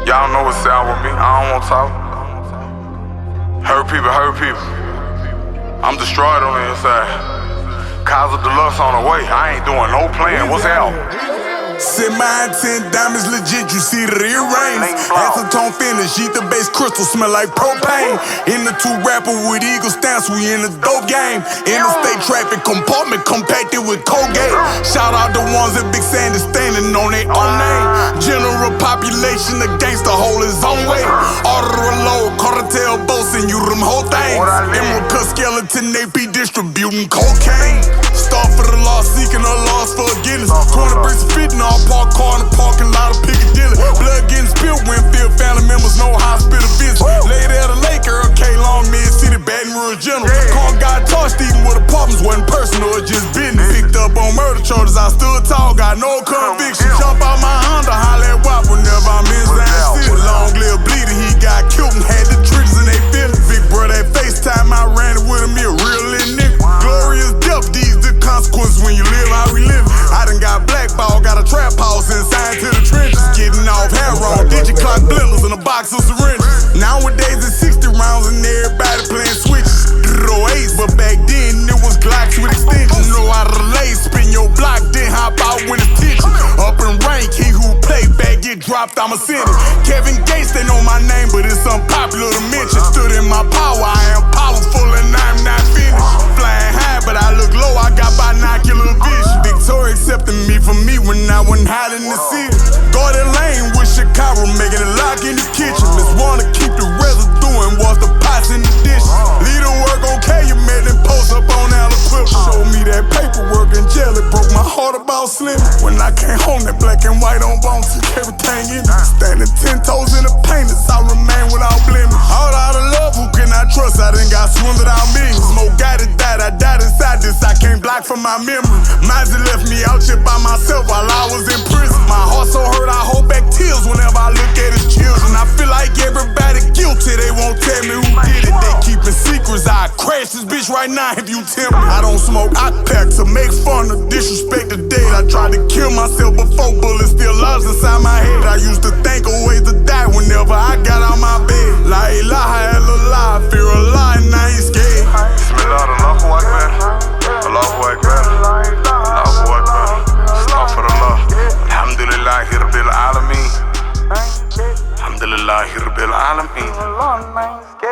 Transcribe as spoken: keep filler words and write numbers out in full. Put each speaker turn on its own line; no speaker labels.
Y'all know what's out with me. I don't want to talk. Hurt people, hurt people. I'm destroyed on the inside. Cause of Deluxe on the way. I ain't doing no plan. What's out?
Set my intent, diamonds legit, you see that it rains. Acetone finish, eat the base crystal, smell like propane. In the two rapper with eagle stance, we in the dope game. Interstate traffic compartment compacted with Colgate. Shout out the ones that Big Sandy standing on their own name. General population, the gangster hold his own way. Order a load, cartel boats and you them whole things. Emerald cut skeleton, they be distributing cocaine. Start for the law, seeking a loss for a Guinness. twenty bricks of fitting all park car in the parking lot of Piccadilly. Blood getting spilled, Winfield family members, no hospital visit. Laid at a lake, Earl K. Long, Mid-City, Baton Rouge General. Car got tossed, even with apartments, wasn't personal, it just business. Picked up on murder charges, I stood tall, got no conviction. Jump out my Honda, holla at W A P whenever I'm in Zion City. Long live bleeder, he got killed and had the triggers in they feelings. Big brother, that FaceTime, I ran it with him, he a real little nigga. Glorious death, these the consequences when you live how we live. I done got blackball, got a trap house inside to the trenches. Getting off hair on, digiclock blenders and a box of syringes. Nowadays it's sixty rounds and everybody playing switches. Throw eights, but back then it was Glocks with extensions. Know how to relay, spin your block, then hop out when it's tension. Up in rank, he who play back get dropped, I'm a sentence. Kevin Gates, they know my name, but it's unpopular to mention. Stood in my power, I am powerful and I'm not finished. Flying high, but I look low, I got binocular vision. Victoria accepting me for me when I wasn't hot in the city. Garden Lane with Chicago, making it lock in the kitchen. Miss wanna keep the residue and wash the pots in the dishes. Leave the work okay, you made them post up on Aliquip. Show me that paperwork in jail, it broke my heart about Slim. When I came home, that black and white on bone took everything in it. Standing ten toes in the painters, I remain without blemish. All out of love, who can I trust? I done got swim without millions. Smoke got it, died, I died inside this, I can't block from my memory. Mazzy left me out here by myself while I was in prison. My heart so hurt, I hold back tears whenever I look at his children. I feel like everybody guilty, they won't tell me who did it. They keeping secrets, I crash this bitch right now if you tempt me. I don't smoke, I pack to make fun of disrespect the dead. I tried to kill myself before bullets still lodged inside my head. I used to think of ways to die whenever I got out my bed. La ilaha illallah, fear Allah and I ain't scared.
Bismillah, Allahu Akbar, Allahu Akbar, Allahu Akbar. Astaghfirullah. Alhamdulillahi Rabbil Alameen. Alhamdulillahi Rabbil Alameen.